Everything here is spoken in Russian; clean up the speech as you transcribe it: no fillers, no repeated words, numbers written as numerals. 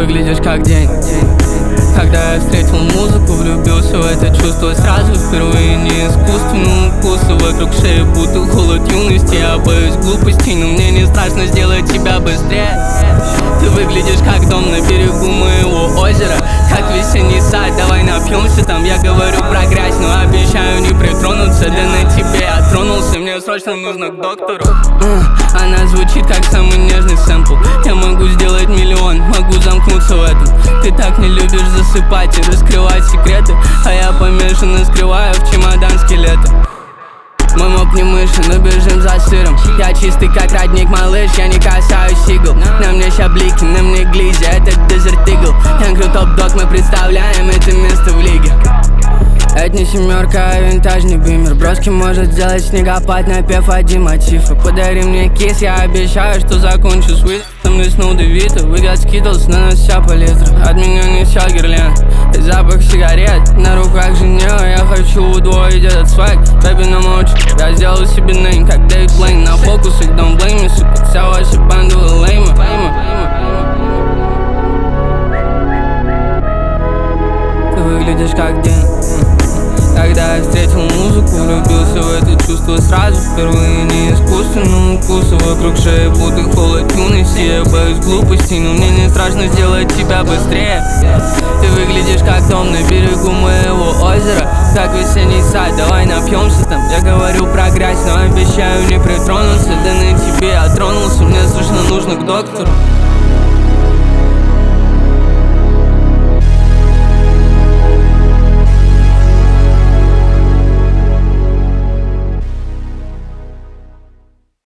выглядишь как день. Когда я встретил музыку, влюбился в это чувство сразу. Впервые не искусственному вкусу, вокруг шеи будто холод юности. Я боюсь глупостей, но мне не страшно сделать тебя быстрее. Ты выглядишь как дом на берегу моего озера, как весенний сад, давай напьемся там. Я говорю про грязь, но обещаю не притронуться. Да на тебе я тронулся, мне срочно нужно к доктору. Она звучит как самый нежный сэмпл. Я могу сделать миллион, могу замкнуться в этом. Ты так не любишь засыпать и раскрывать секреты, а я помешанно скрываю в чемодан скелеты. Мы мокнем мыши, но бежим за сыром. Я чистый как родник, малыш, я не касаюсь игл. На мне шаблики, на мне глизи, это Desert Eagle. Янгрю топ-дог, мы представляем это место в лиге. Это не семерка, а винтажный бимер. Броски может сделать снегопад, напев один мотив. И подари мне кис, я обещаю, что закончу свит. Там лиснул Девита, выгод скитлс, на нас вся палитра. От меня не вся гирлянд, и запах сигарет. На руках Женева, я хочу удвоить этот свайк. Бэби, но молчит, я сделал себе нейм, как Дэвид Блейн. На фокусах, don't blame me, сука, вся ваша банда вы лейма. Ты выглядишь как день. Когда я встретил музыку, влюбился в это чувство сразу. Впервые не искусственному вкусу, вокруг шеи будто холод юности. Я боюсь глупостей, но мне не страшно сделать тебя быстрее. Ты выглядишь как дом на берегу моего озера, как весенний сад, давай напьемся там. Я говорю про грязь, но обещаю не притронуться. Да на тебе я тронулся, мне срочно нужно к доктору.